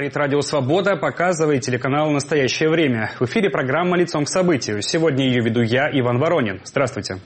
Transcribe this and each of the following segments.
Говорит Радио Свобода, показывает телеканал «Настоящее время». В эфире программа «Лицом к событию». Сегодня ее веду я, Иван Воронин. Здравствуйте.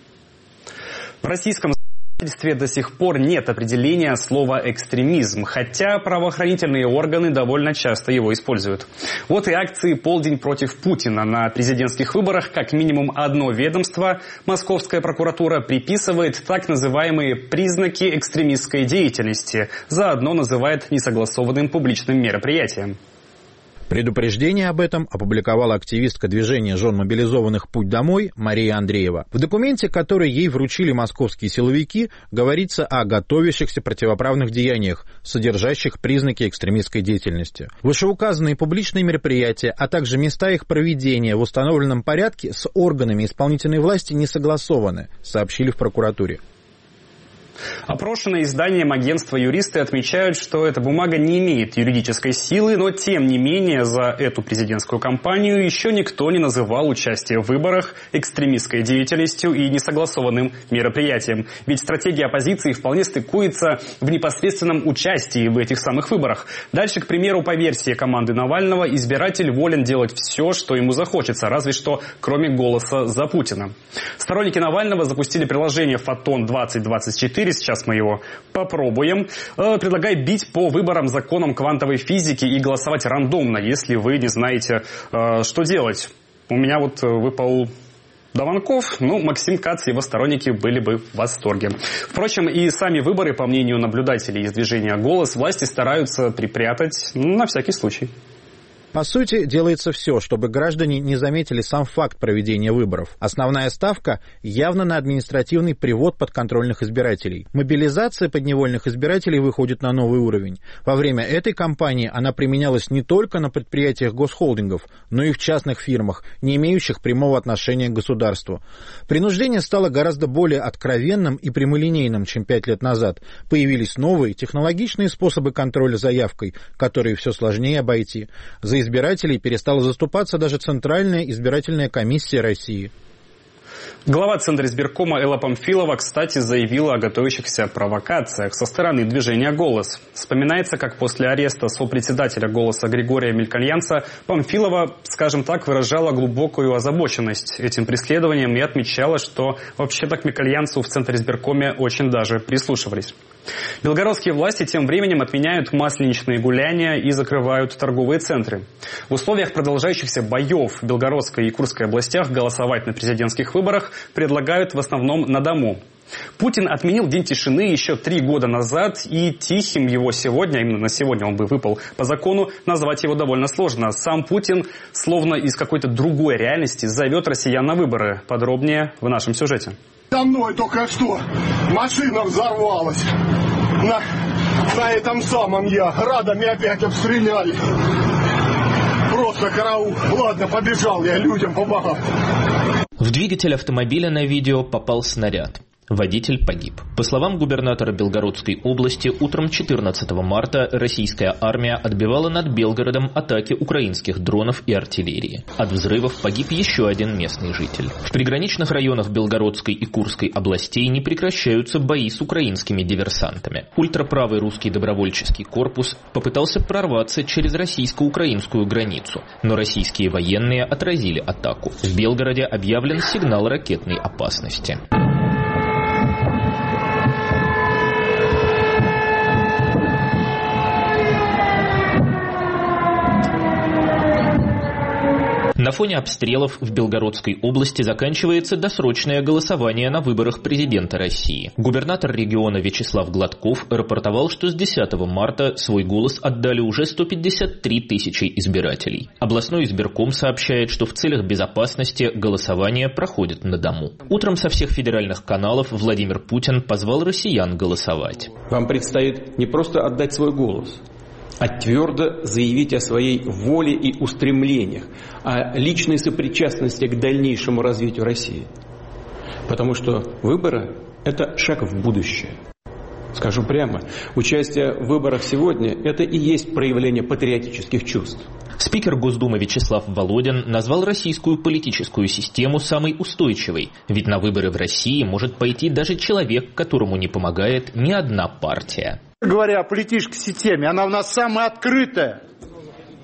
В российском законодательстве до сих пор нет определения слова «экстремизм», хотя правоохранительные органы довольно часто его используют. Вот и акции «Полдень против Путина». На президентских выборах как минимум одно ведомство, Московская прокуратура, приписывает так называемые признаки экстремистской деятельности, заодно называет несогласованным публичным мероприятием. Предупреждение об этом опубликовала активистка движения жен мобилизованных «Путь домой» Мария Андреева. В документе, который ей вручили московские силовики, говорится о готовящихся противоправных деяниях, содержащих признаки экстремистской деятельности. Вышеуказанные публичные мероприятия, а также места их проведения в установленном порядке с органами исполнительной власти не согласованы, сообщили в прокуратуре. Опрошенные изданием агентства юристы отмечают, что эта бумага не имеет юридической силы, но тем не менее за эту президентскую кампанию еще никто не называл участие в выборах экстремистской деятельностью и несогласованным мероприятием. Ведь стратегия оппозиции вполне стыкуется в непосредственном участии в этих самых выборах. Дальше, к примеру, по версии команды Навального, избиратель волен делать все, что ему захочется, разве что кроме голоса за Путина. Сторонники Навального запустили приложение «Фотон 2024», сейчас мы его попробуем. Предлагает бить по выборам законам квантовой физики и голосовать рандомно, если вы не знаете, что делать. У меня вот выпал Дованков, Максим Кац и его сторонники были бы в восторге. Впрочем, и сами выборы, по мнению наблюдателей из движения «Голос», власти стараются припрятать на всякий случай. По сути, делается все, чтобы граждане не заметили сам факт проведения выборов. Основная ставка явно на административный привод подконтрольных избирателей. Мобилизация подневольных избирателей выходит на новый уровень. Во время этой кампании она применялась не только на предприятиях госхолдингов, но и в частных фирмах, не имеющих прямого отношения к государству. Принуждение стало гораздо более откровенным и прямолинейным, чем 5 лет назад. Появились новые технологичные способы контроля за явкой, которые все сложнее обойти. За избирателей перестала заступаться даже Центральная избирательная комиссия России. Глава Центра избиркома Элла Памфилова, кстати, заявила о готовящихся провокациях со стороны движения «Голос». Вспоминается, как после ареста сопредседателя «Голоса» Григория Мелькальянца Памфилова, скажем так, выражала глубокую озабоченность этим преследованием и отмечала, что вообще-то к Мелькальянцу в Центре избиркоме очень даже прислушивались. Белгородские власти тем временем отменяют масленичные гуляния и закрывают торговые центры. В условиях продолжающихся боев в Белгородской и Курской областях голосовать на президентских выборах предлагают в основном на дому. Путин отменил День тишины еще 3 года назад, и тихим его сегодня, именно на сегодня он бы выпал по закону, назвать его довольно сложно. Сам Путин, словно из какой-то другой реальности, зовет россиян на выборы. Подробнее в нашем сюжете. За мной только что машина взорвалась. На этом самом градами опять обстреляли. Просто караул. Ладно, побежал я людям помогать. В двигатель автомобиля на видео попал снаряд. Водитель погиб. По словам губернатора Белгородской области, утром 14 марта российская армия отбивала над Белгородом атаки украинских дронов и артиллерии. От взрывов погиб еще один местный житель. В приграничных районах Белгородской и Курской областей не прекращаются бои с украинскими диверсантами. Ультраправый русский добровольческий корпус попытался прорваться через российско-украинскую границу, но российские военные отразили атаку. В Белгороде объявлен сигнал ракетной опасности. На фоне обстрелов в Белгородской области заканчивается досрочное голосование на выборах президента России. Губернатор региона Вячеслав Гладков рапортовал, что с 10 марта свой голос отдали уже 153 тысячи избирателей. Областной избирком сообщает, что в целях безопасности голосование проходит на дому. Утром со всех федеральных каналов Владимир Путин позвал россиян голосовать. Вам предстоит не просто отдать свой голос, а твердо заявить о своей воле и устремлениях, о личной сопричастности к дальнейшему развитию России. Потому что выборы – это шаг в будущее. Скажу прямо, участие в выборах сегодня – это и есть проявление патриотических чувств. Спикер Госдумы Вячеслав Володин назвал российскую политическую систему самой устойчивой, ведь на выборы в России может пойти даже человек, которому не помогает ни одна партия. Говоря о политической системе, она у нас самая открытая,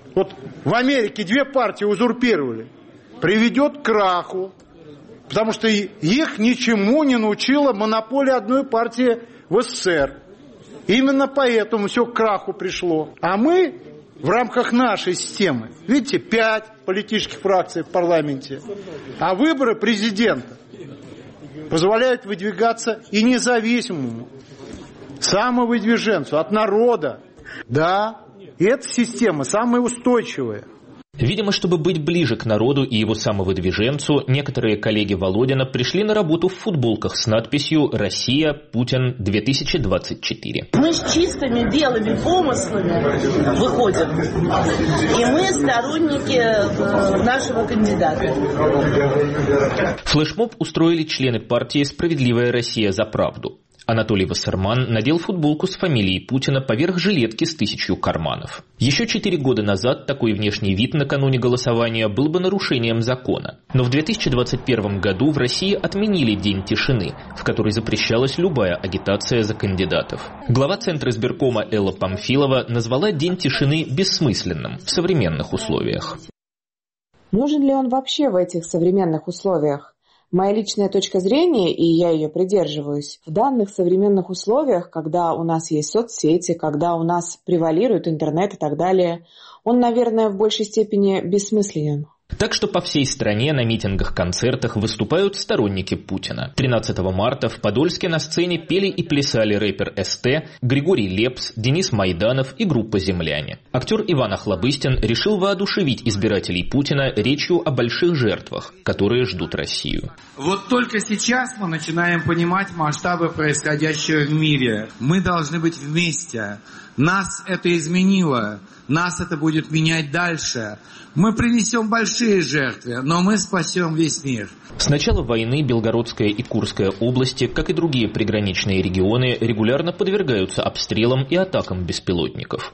вот в Америке 2 партии узурпировали, приведет к краху, потому что их ничему не научила монополия одной партии в СССР. Именно поэтому все к краху пришло. А мы в рамках нашей системы, видите, 5 политических фракций в парламенте, а выборы президента позволяют выдвигаться и независимому самовыдвиженцу от народа. Да, и эта система самая устойчивая. Видимо, чтобы быть ближе к народу и его самовыдвиженцу, некоторые коллеги Володина пришли на работу в футболках с надписью «Россия, Путин, 2024». Мы с чистыми белыми помыслами выходим, и мы сторонники нашего кандидата. Флешмоб устроили члены партии «Справедливая Россия за правду». Анатолий Вассерман надел футболку с фамилией Путина поверх жилетки с 1000 карманов. Еще 4 года назад такой внешний вид накануне голосования был бы нарушением закона. Но в 2021 году в России отменили День тишины, в который запрещалась любая агитация за кандидатов. Глава Центра избиркома Элла Памфилова назвала День тишины бессмысленным в современных условиях. Нужен ли он вообще в этих современных условиях? Моя личная точка зрения, и я ее придерживаюсь, в данных современных условиях, когда у нас есть соцсети, когда у нас превалирует интернет и так далее, он, наверное, в большей степени бессмысленен. Так что по всей стране на митингах-концертах выступают сторонники Путина. 13 марта в Подольске на сцене пели и плясали рэпер СТ, Григорий Лепс, Денис Майданов и группа «Земляне». Актер Иван Охлобыстин решил воодушевить избирателей Путина речью о больших жертвах, которые ждут Россию. Вот только сейчас мы начинаем понимать масштабы происходящего в мире. Мы должны быть вместе. Нас это изменило. Нас это будет менять дальше. Мы принесем большие жертвы, но мы спасем весь мир. С начала войны Белгородская и Курская области, как и другие приграничные регионы, регулярно подвергаются обстрелам и атакам беспилотников.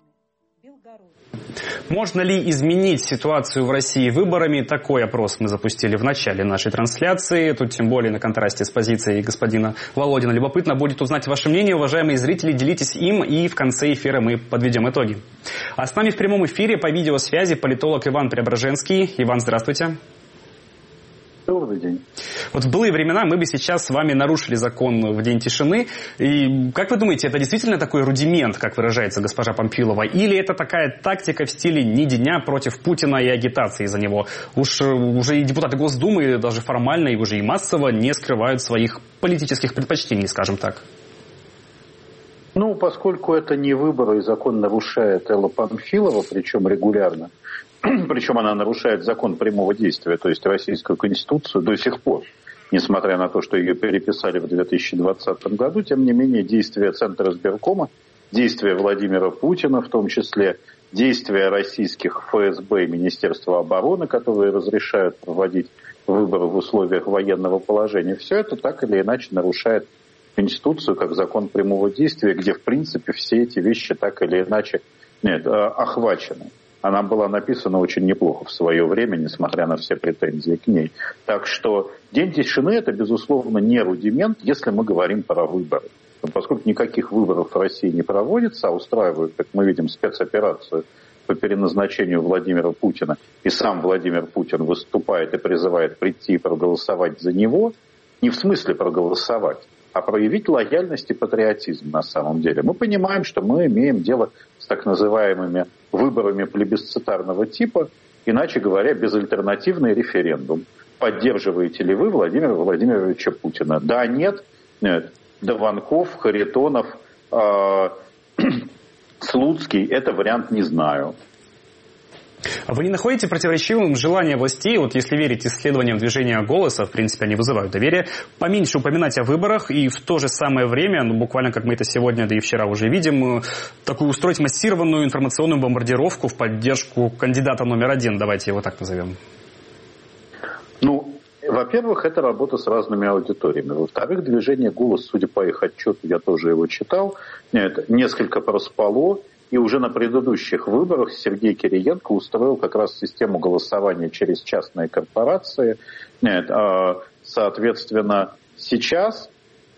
Можно ли изменить ситуацию в России выборами? Такой опрос мы запустили в начале нашей трансляции. Тут тем более на контрасте с позицией господина Володина. Любопытно будет узнать ваше мнение, уважаемые зрители. Делитесь им, и в конце эфира мы подведем итоги. А с нами в прямом эфире по видеосвязи политолог Иван Преображенский. Иван, здравствуйте. Добрый день. Вот в былые времена мы бы сейчас с вами нарушили закон в День тишины. И как вы думаете, это действительно такой рудимент, как выражается госпожа Памфилова? Или это такая тактика в стиле «ни дня против Путина» и агитации за него? Уже и депутаты Госдумы даже формально и уже и массово не скрывают своих политических предпочтений, скажем так. Ну, поскольку это не выборы, и закон нарушает Элла Памфилова, причем регулярно, причем она нарушает закон прямого действия, то есть Российскую Конституцию до сих пор, несмотря на то, что ее переписали в 2020 году, тем не менее действия Центра избиркома, действия Владимира Путина, в том числе действия российских ФСБ и Министерства обороны, которые разрешают проводить выборы в условиях военного положения, все это так или иначе нарушает Конституцию как закон прямого действия, где в принципе все эти вещи так или иначе охвачены. Она была написана очень неплохо в свое время, несмотря на все претензии к ней. Так что День тишины – это, безусловно, не рудимент, если мы говорим про выборы. Поскольку никаких выборов в России не проводится, а устраивают, как мы видим, спецоперацию по переназначению Владимира Путина, и сам Владимир Путин выступает и призывает прийти и проголосовать за него, не в смысле проголосовать, а проявить лояльность и патриотизм на самом деле. Мы понимаем, что мы имеем дело с так называемыми выборами плебисцитарного типа, иначе говоря, безальтернативный референдум. Поддерживаете ли вы Владимира Владимировича Путина? Да, нет, нет. Дованков, Харитонов, Слуцкий, это вариант не знаю. А вы не находите противоречивым желание властей, вот если верить исследованиям движения «Голоса», в принципе, они вызывают доверие, поменьше упоминать о выборах и в то же самое время, буквально как мы это сегодня, да и вчера уже видим, такую устроить массированную информационную бомбардировку в поддержку кандидата номер 1, давайте его так назовем? Ну, во-первых, это работа с разными аудиториями. Во-вторых, движение «Голос», судя по их отчету, я тоже его читал, несколько проспало. И уже на предыдущих выборах Сергей Кириенко устроил как раз систему голосования через частные корпорации. Соответственно, сейчас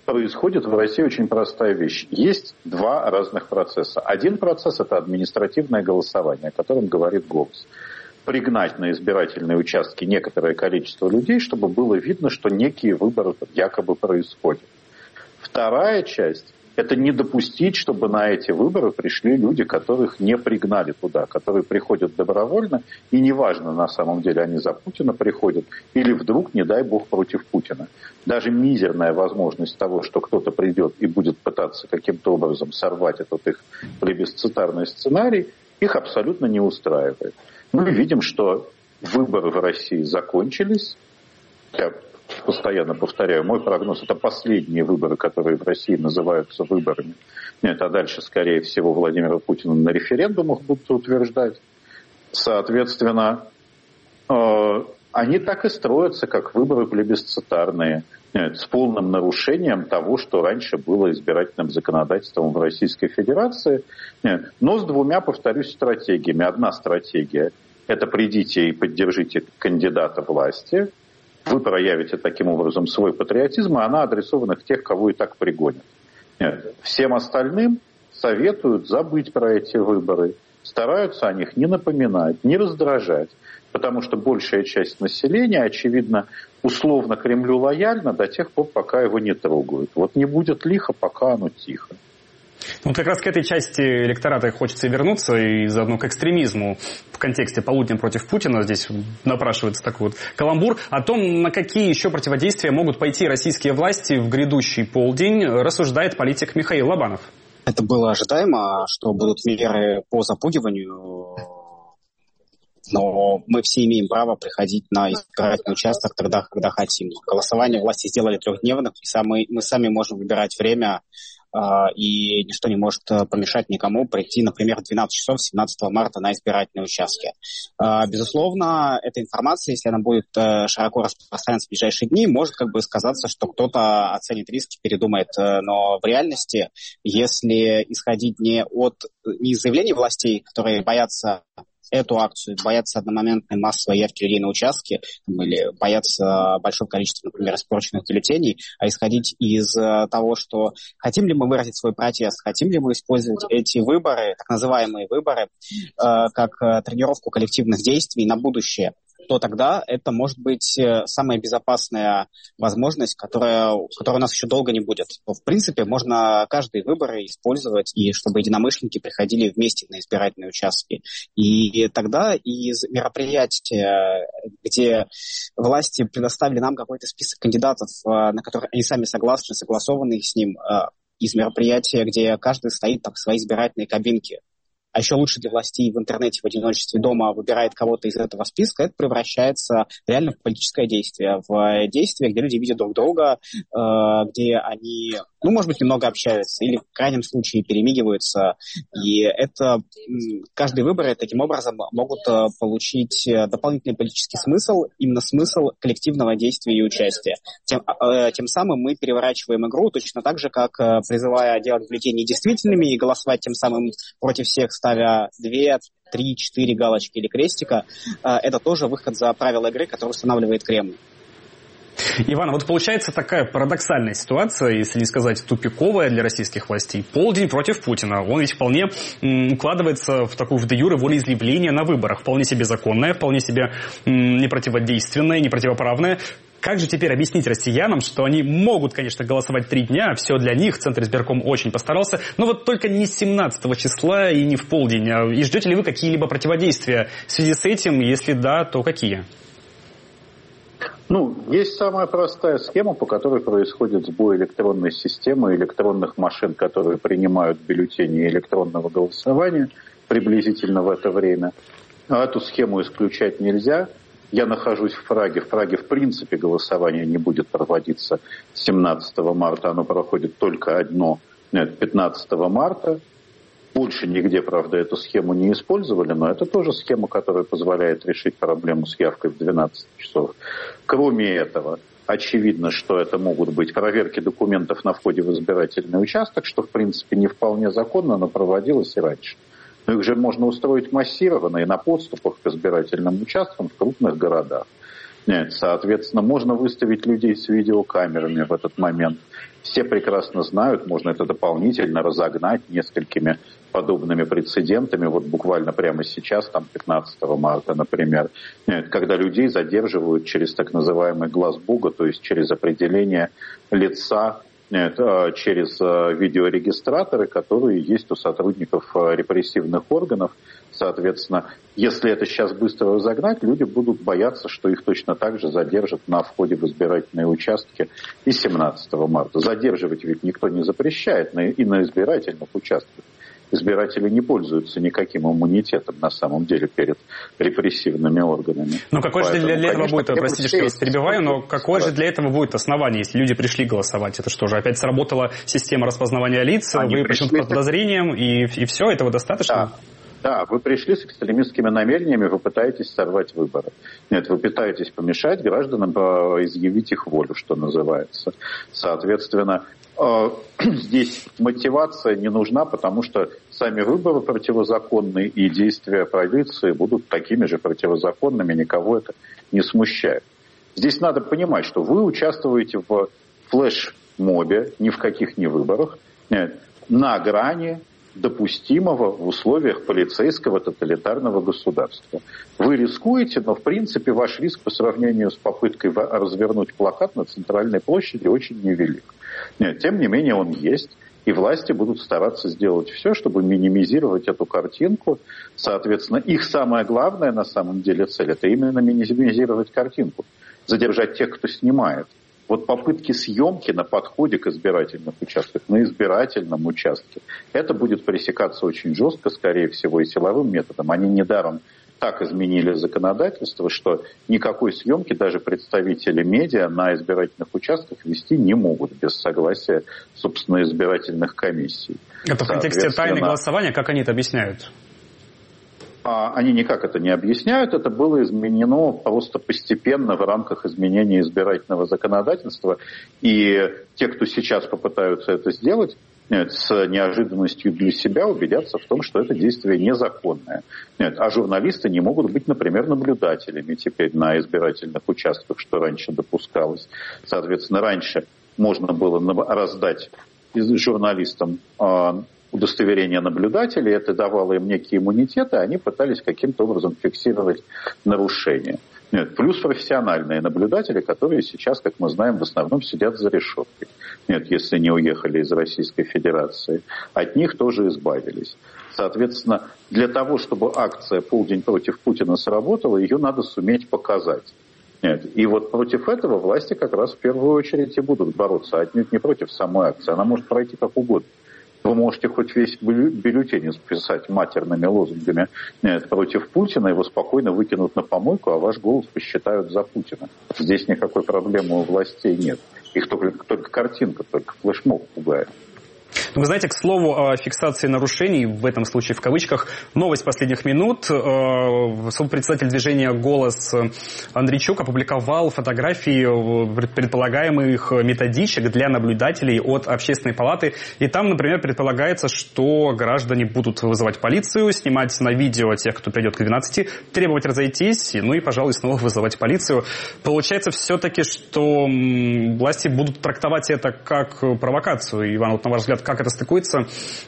происходит в России очень простая вещь. Есть два разных процесса. Один процесс – это административное голосование, о котором говорит «Голос». Пригнать на избирательные участки некоторое количество людей, чтобы было видно, что некие выборы якобы происходят. Вторая часть – это не допустить, чтобы на эти выборы пришли люди, которых не пригнали туда, которые приходят добровольно, и неважно, на самом деле они за Путина приходят, или вдруг, не дай бог, против Путина. Даже мизерная возможность того, что кто-то придет и будет пытаться каким-то образом сорвать этот их плебисцитарный сценарий, их абсолютно не устраивает. Мы видим, что выборы в России закончились. Я постоянно повторяю, мой прогноз – это последние выборы, которые в России называются выборами. Нет, а дальше, скорее всего, Владимира Путина на референдумах будут утверждать. Соответственно, они так и строятся, как выборы плебисцитарные, с полным нарушением того, что раньше было избирательным законодательством в Российской Федерации, но с двумя, повторюсь, стратегиями. Одна стратегия – это придите и поддержите кандидата власти, вы проявите таким образом свой патриотизм, и она адресована к тех, кого и так пригонят. Всем остальным советуют забыть про эти выборы, стараются о них не напоминать, не раздражать, потому что большая часть населения, очевидно, условно Кремлю лояльна до тех пор, пока его не трогают. Вот не будет лихо, пока оно тихо. Ну, как раз к этой части электората хочется и вернуться, и заодно к экстремизму в контексте полудня против Путина. Здесь напрашивается такой вот каламбур. О том, на какие еще противодействия могут пойти российские власти в грядущий полдень, рассуждает политик Михаил Лобанов. Это было ожидаемо, что будут меры по запугиванию, но мы все имеем право приходить на избирательный участок тогда, когда хотим. Голосование власти сделали трехдневным, и мы сами можем выбирать время, и ничто не может помешать никому прийти, например, в 12 часов 17 марта на избирательные участки. Безусловно, эта информация, если она будет широко распространяться в ближайшие дни, может сказаться, что кто-то оценит риски, передумает. Но в реальности, если исходить не из заявлений властей, которые боятся эту акцию, боятся одномоментной массовой явки людей на участке или боятся большого количества, например, испорченных бюллетеней, а исходить из того, что хотим ли мы выразить свой протест, хотим ли мы использовать эти выборы, так называемые выборы, как тренировку коллективных действий на будущее, то тогда это может быть самая безопасная возможность, которая у нас еще долго не будет. В принципе, можно каждые выборы использовать, и чтобы единомышленники приходили вместе на избирательные участки. И тогда из мероприятия, где власти предоставили нам какой-то список кандидатов, на которые они сами согласны, согласованы с ним, из мероприятия, где каждый стоит в своей избирательной кабинке, а еще лучше для властей в интернете, в одиночестве дома выбирает кого-то из этого списка, это превращается реально в политическое действие. В действие, где люди видят друг друга, где они, может быть, немного общаются или в крайнем случае перемигиваются. И это каждые выборы таким образом могут получить дополнительный политический смысл, именно смысл коллективного действия и участия. Тем самым мы переворачиваем игру точно так же, как призывая делать бюллетени недействительными и голосовать тем самым против всех, ставя 2, 3, 4 галочки или крестика. Это тоже выход за правила игры, который устанавливает Кремль. Иван, вот получается такая парадоксальная ситуация, если не сказать тупиковая для российских властей. Полдень против Путина. Он ведь вполне укладывается в такую де-юре волеизъявление на выборах. Вполне себе законное, вполне себе не противодейственное, не противоправное. Как же теперь объяснить россиянам, что они могут, конечно, голосовать 3 дня, все для них, Центр избирком очень постарался, но вот только не с 17 числа и не в полдень. И ждете ли вы какие-либо противодействия в связи с этим? Если да, то какие? Есть самая простая схема, по которой происходит сбой электронной системы, электронных машин, которые принимают бюллетени электронного голосования приблизительно в это время. Эту схему исключать нельзя. Я нахожусь в Праге. В Праге, в принципе, голосование не будет проводиться 17 марта. Оно проходит только 15 марта. Больше нигде, правда, эту схему не использовали, но это тоже схема, которая позволяет решить проблему с явкой в 12 часов. Кроме этого, очевидно, что это могут быть проверки документов на входе в избирательный участок, что, в принципе, не вполне законно, но проводилось и раньше. Но их же можно устроить массированно и на подступах к избирательным участкам в крупных городах. Нет, соответственно, можно выставить людей с видеокамерами в этот момент. Все прекрасно знают, можно это дополнительно разогнать несколькими подобными прецедентами. Вот буквально прямо сейчас, там 15 марта, например, когда людей задерживают через так называемый глаз Бога, то есть через определение лица, через видеорегистраторы, которые есть у сотрудников репрессивных органов. Соответственно, если это сейчас быстро разогнать, люди будут бояться, что их точно так же задержат на входе в избирательные участки и 17 марта. Задерживать ведь никто не запрещает и на избирательных участках. Избиратели не пользуются никаким иммунитетом на самом деле перед репрессивными органами. Ну какой же для этого будет, простите, что я вас перебиваю, но какое же для этого будет основание, если люди пришли голосовать? Это что же, опять сработала система распознавания лиц, вы почему-то под подозрением, и все, этого достаточно? Да, вы пришли с экстремистскими намерениями, вы пытаетесь сорвать выборы. Нет, вы пытаетесь помешать гражданам изъявить их волю, что называется. Соответственно, здесь мотивация не нужна, потому что сами выборы противозаконные и действия полиции будут такими же противозаконными, никого это не смущает. Здесь надо понимать, что вы участвуете в флеш-мобе, ни в каких не выборах, на грани допустимого в условиях полицейского тоталитарного государства. Вы рискуете, но в принципе ваш риск по сравнению с попыткой развернуть плакат на центральной площади очень невелик. Нет, тем не менее он есть, и власти будут стараться сделать все, чтобы минимизировать эту картинку. Соответственно, их самая главная на самом деле цель – это именно минимизировать картинку, задержать тех, кто снимает. Вот попытки съемки на подходе к избирательным участкам, на избирательном участке, это будет пресекаться очень жестко, скорее всего, и силовым методом. Они недаром так изменили законодательство, что никакой съемки даже представители медиа на избирательных участках вести не могут без согласия, собственно, избирательных комиссий. Это в контексте тайны голосования, как они это объясняют? Они никак это не объясняют. Это было изменено просто постепенно в рамках изменения избирательного законодательства. И те, кто сейчас попытаются это сделать, с неожиданностью для себя убедятся в том, что это действие незаконное. А журналисты не могут быть, например, наблюдателями теперь на избирательных участках, что раньше допускалось. Соответственно, раньше можно было раздать журналистам удостоверение наблюдателей, это давало им некие иммунитеты, они пытались каким-то образом фиксировать нарушения. Нет, плюс профессиональные наблюдатели, которые сейчас, как мы знаем, в основном сидят за решеткой. Нет, если не уехали из Российской Федерации. От них тоже избавились. Соответственно, для того, чтобы акция «Полдень против Путина» сработала, ее надо суметь показать. Нет, и вот против этого власти как раз в первую очередь и будут бороться, отнюдь не против самой акции. Она может пройти как угодно. Вы можете хоть весь бюллетень списать матерными лозунгами против Путина, его спокойно выкинут на помойку, а ваш голос посчитают за Путина. Здесь никакой проблемы у властей нет. Их только картинка, только флешмоб пугает. Вы знаете, к слову о фиксации нарушений, в этом случае в кавычках, новость последних минут. Председатель движения «Голос» Андрейчук опубликовал фотографии предполагаемых методичек для наблюдателей от Общественной палаты. И там, например, предполагается, что граждане будут вызывать полицию, снимать на видео тех, кто придет к 12, требовать разойтись, ну и, пожалуй, снова вызывать полицию. Получается все-таки, что власти будут трактовать это как провокацию. Иван, вот на ваш взгляд, как это стыкуется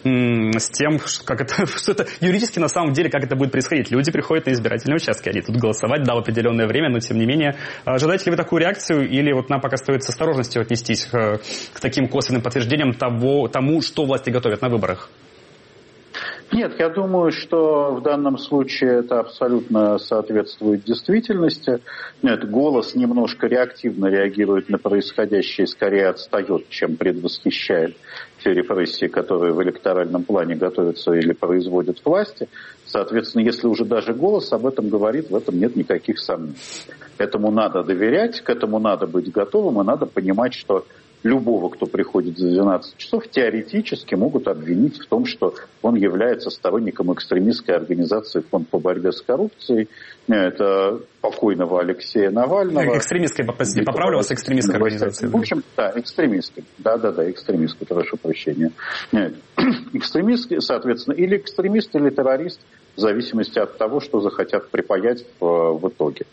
с тем, как это, что это юридически на самом деле, как это будет происходить. Люди приходят на избирательные участки, они тут голосовать, да, в определенное время, но тем не менее. Ожидаете ли вы такую реакцию, или вот нам пока стоит с осторожностью отнестись к таким косвенным подтверждениям тому, что власти готовят на выборах? Нет, я думаю, что в данном случае это абсолютно соответствует действительности. Нет, «Голос» немножко реактивно реагирует на происходящее, скорее отстает, чем предвосхищает те репрессии, которые в электоральном плане готовятся или производят власти. Соответственно, если уже даже «Голос» об этом говорит, в этом нет никаких сомнений. Этому надо доверять, к этому надо быть готовым, и надо понимать, что любого, кто приходит за 12 часов, теоретически могут обвинить в том, что он является сторонником экстремистской организации «Фонд по борьбе с коррупцией». Это покойного Алексея Навального. Экстремистской, поправлю вас, экстремистской организации. В общем, да, экстремистской. Да, экстремистской, прошу прощения. Экстремистский, соответственно, или экстремист, или террорист, в зависимости от того, что захотят припаять в итоге.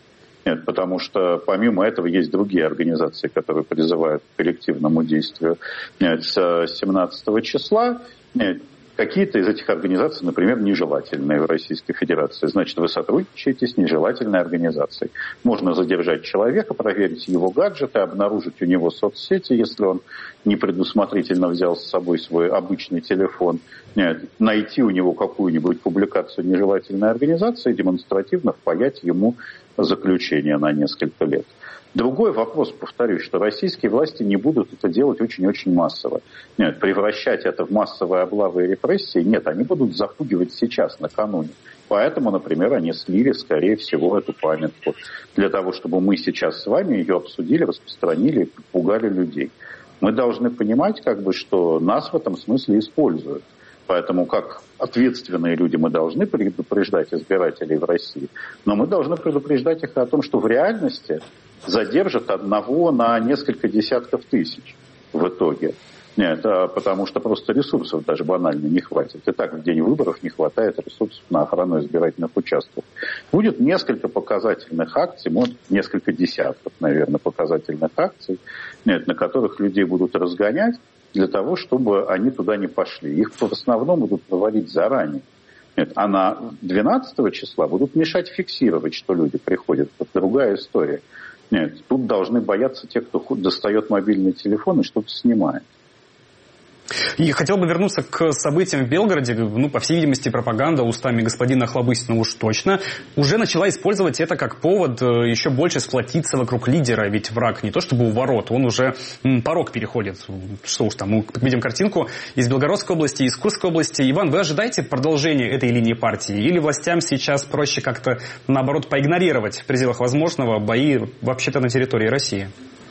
Нет, потому что помимо этого есть другие организации, которые призывают к коллективному действию. Нет, с 17 числа нет, какие-то из этих организаций, например, нежелательные в Российской Федерации. Значит, вы сотрудничаете с нежелательной организацией. Можно задержать человека, проверить его гаджеты, обнаружить у него соцсети, если он непредусмотрительно взял с собой свой обычный телефон, найти у него какую-нибудь публикацию нежелательной организации и демонстративно впаять ему заключение на несколько лет. Другой вопрос, повторюсь, что российские власти не будут это делать очень-очень массово. Нет, превращать это в массовые облавы и репрессии, нет, они будут запугивать сейчас, накануне. Поэтому, например, они слили, скорее всего, эту памятку. Для того, чтобы мы сейчас с вами ее обсудили, распространили и пугали людей. Мы должны понимать, что нас в этом смысле используют. Поэтому, как ответственные люди, мы должны предупреждать избирателей в России. Но мы должны предупреждать их о том, что в реальности задержат одного на несколько десятков тысяч в итоге. Нет, потому что просто ресурсов даже банально не хватит. И так в день выборов не хватает ресурсов на охрану избирательных участков. Будет несколько показательных акций, может, несколько десятков, наверное, показательных акций, нет, на которых людей будут разгонять для того, чтобы они туда не пошли. Их в основном будут проводить заранее. Нет, а на 12 числа будут мешать фиксировать, что люди приходят. Это другая история. Нет, тут должны бояться те, кто достает мобильный телефон и что-то снимает. И хотел бы вернуться к событиям в Белгороде. По всей видимости, пропаганда устами господина Охлобыстина уж точно уже начала использовать это как повод еще больше сплотиться вокруг лидера. Ведь враг не то чтобы у ворот, он уже порог переходит. Что уж там, мы видим картинку из Белгородской области, из Курской области. Иван, вы ожидаете продолжения этой линии партии? Или властям сейчас проще как-то, наоборот, поигнорировать в пределах возможного бои вообще-то на территории России?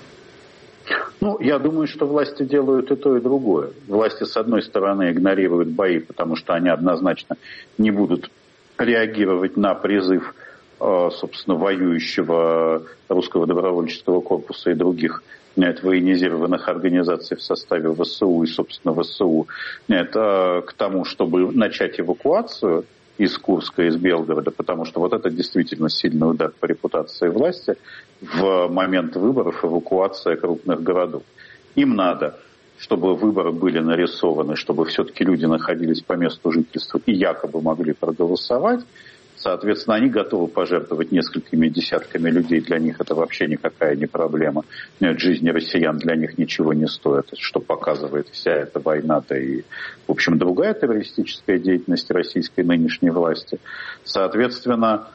Я думаю, что власти делают и то, и другое. Власти, с одной стороны, игнорируют бои, потому что они однозначно не будут реагировать на призыв, собственно, воюющего русского добровольческого корпуса и других военизированных организаций в составе ВСУ и, собственно, ВСУ к тому, чтобы начать эвакуацию из Курска, из Белгорода, потому что вот это действительно сильный удар по репутации власти в момент выборов, эвакуация крупных городов. Им надо, чтобы выборы были нарисованы, чтобы все-таки люди находились по месту жительства и якобы могли проголосовать. Соответственно, они готовы пожертвовать несколькими десятками людей. Для них это вообще никакая не проблема. Нет, жизни россиян для них ничего не стоит, что показывает вся эта война, да и, в общем, другая террористическая деятельность российской нынешней власти. Соответственно,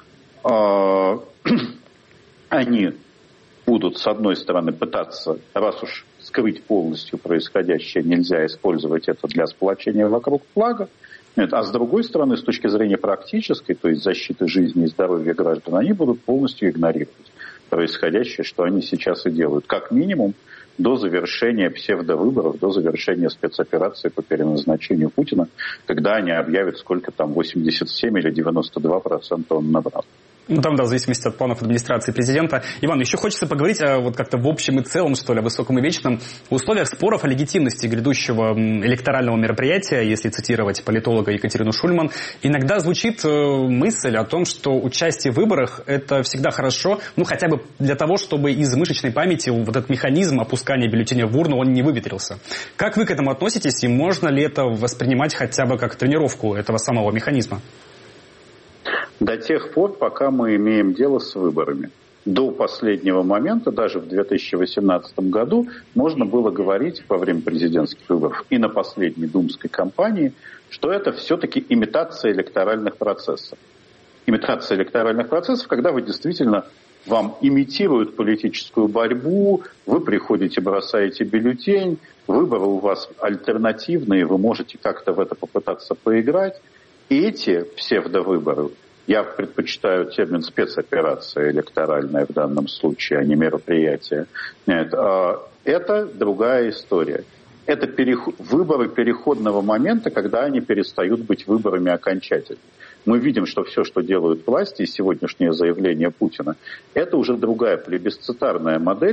они будут, с одной стороны, пытаться, раз уж скрыть полностью происходящее, нельзя использовать это для сплочения вокруг флага. Нет, а с другой стороны, с точки зрения практической, то есть защиты жизни и здоровья граждан, они будут полностью игнорировать происходящее, что они сейчас и делают. Как минимум до завершения псевдовыборов, до завершения спецоперации по переназначению Путина, когда они объявят, сколько там, 87 или 92% он набрал. Там, да, в зависимости от планов администрации президента. Иван, еще хочется поговорить вот как-то в общем и целом, что ли, о высоком и вечном. В условиях споров о легитимности грядущего электорального мероприятия, если цитировать политолога Екатерину Шульман, иногда звучит мысль о том, что участие в выборах – это всегда хорошо, хотя бы для того, чтобы из мышечной памяти вот этот механизм опускания бюллетеня в урну, он не выветрился. Как вы к этому относитесь, и можно ли это воспринимать хотя бы как тренировку этого самого механизма? До тех пор, пока мы имеем дело с выборами. До последнего момента, даже в 2018 году, можно было говорить во время президентских выборов и на последней думской кампании, что это все-таки имитация электоральных процессов. Имитация электоральных процессов, когда вы действительно, вам имитируют политическую борьбу, вы приходите, бросаете бюллетень, выборы у вас альтернативные, вы можете как-то в это попытаться поиграть. И эти псевдовыборы, я предпочитаю термин спецоперация электоральная в данном случае, а не мероприятие. Нет, это другая история. Это выборы переходного момента, когда они перестают быть выборами окончательно. Мы видим, что все, что делают власти, и сегодняшнее заявление Путина, это уже другая плебисцитарная модель, в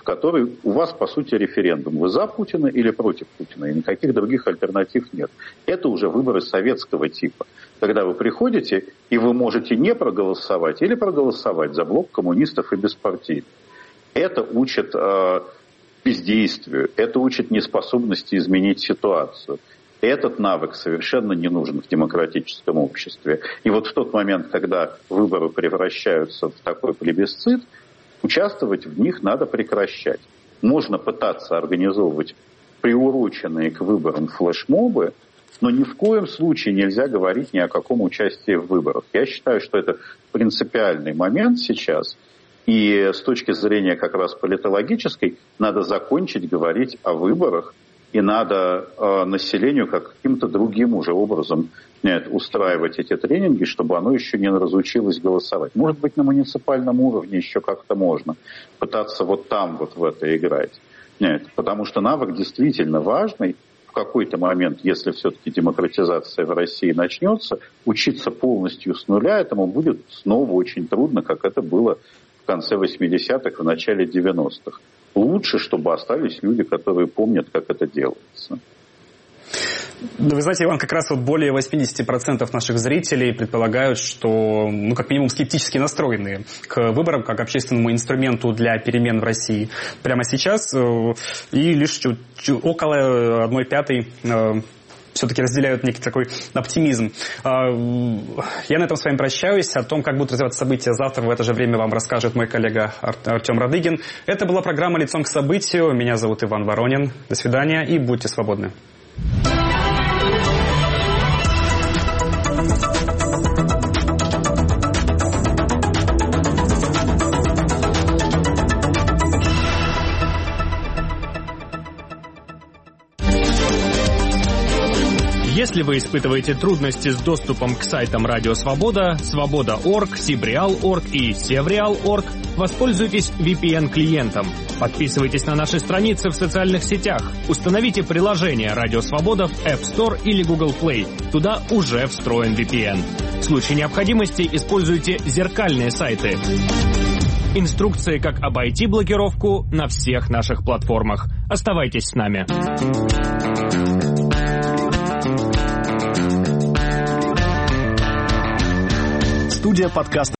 которой у вас, по сути, референдум. Вы за Путина или против Путина, и никаких других альтернатив нет. Это уже выборы советского типа, когда вы приходите, и вы можете не проголосовать или проголосовать за блок коммунистов и беспартийцев. Это учит бездействию, это учит неспособности изменить ситуацию. Этот навык совершенно не нужен в демократическом обществе. И вот в тот момент, когда выборы превращаются в такой плебисцит, участвовать в них надо прекращать. Можно пытаться организовывать приуроченные к выборам флешмобы, но ни в коем случае нельзя говорить ни о каком участии в выборах. Я считаю, что это принципиальный момент сейчас. И с точки зрения как раз политологической надо закончить говорить о выборах, и надо населению каким-то другим уже образом устраивать эти тренинги, чтобы оно еще не разучилось голосовать. Может быть, на муниципальном уровне еще как-то можно пытаться вот там вот в это играть. Нет, потому что навык действительно важный. В какой-то момент, если все-таки демократизация в России начнется, учиться полностью с нуля этому будет снова очень трудно, как это было в конце 80-х, в начале 90-х. Лучше, чтобы остались люди, которые помнят, как это делается. Да, вы знаете, Иван, как раз вот более 80% наших зрителей предполагают, что, как минимум, скептически настроенные к выборам как общественному инструменту для перемен в России прямо сейчас. И лишь около 1/5 все-таки разделяют некий такой оптимизм. Я на этом с вами прощаюсь. О том, как будут развиваться события завтра, в это же время вам расскажет мой коллега Артем Радыгин. Это была программа «Лицом к событию». Меня зовут Иван Воронин. До свидания и будьте свободны. Если вы испытываете трудности с доступом к сайтам Радио Свобода, Свобода.орг, Сибреал.орг и Севреал.орг, воспользуйтесь VPN-клиентом. Подписывайтесь на наши страницы в социальных сетях. Установите приложение Радио Свобода в App Store или Google Play. Туда уже встроен VPN. В случае необходимости используйте зеркальные сайты. Инструкции, как обойти блокировку, на всех наших платформах. Оставайтесь с нами. Студия подкастов